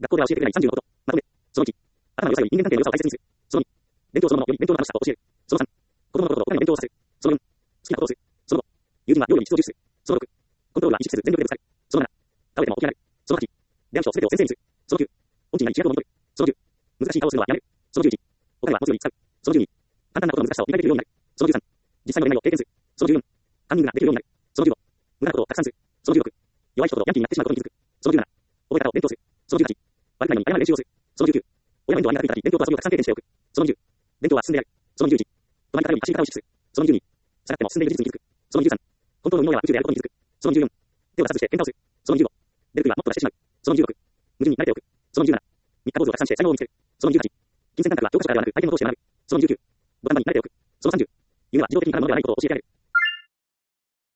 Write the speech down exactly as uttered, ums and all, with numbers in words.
学校では教えてくれないさんじゅうのこと。まとめ。そのいち、頭の良さより人間関係の良さを大切にする。そのに、勉強そのものより勉強の楽しさを教える。そのさん、子供のことを他にも勉強させる。そのよん、好きなことをする。そのご、友人は量より質を重視する。そのろく、コントロールは意識せず全力でぶつかる。そのなな、倒れても起き上がる。そのはち、出会う人すべてを先生にする。そのきゅう、本人が主役をもぎ取る。そのじゅう、難しい顔をするのはやめる。そのじゅういち、他には持つように使う。そのじゅうに、簡単なことの難しさを理解できるようになる。そのじゅうさん、実際の恋愛を経験する。そのじゅうよん、カンニングができるようになる。そのじゅうご、無駄なことをたくさんする。そのじゅうろく、弱い人ほどヤンキーになってしまうことに気づく。そのじゅうなな、覚え方を勉強する。そのじゅうはち、悪くないのに謝る練習をする。そのじゅうきゅう、親面倒は苦手だり、勉強と遊びをたくさん経験しておく。そのじゅう、勉強は進んでやる。そのじゅういち、隣からより走り方を意識する。そのじゅうに、下がっても進んでいる事実に気づく。そのじゅうさん、コントロールの能力は宇宙であることに気づく。そのじゅうよん、手を出さずして喧嘩をする。そのじゅうご、出る杭はもっと出してしまう。そのじゅうろく、矛盾に慣れておく。そのじゅうなな、三日坊主をたくさんして才能を見つける。そのじゅうはち、金銭感覚は教科書からではなく相手の同士で学ぶ。そのじゅうきゅう、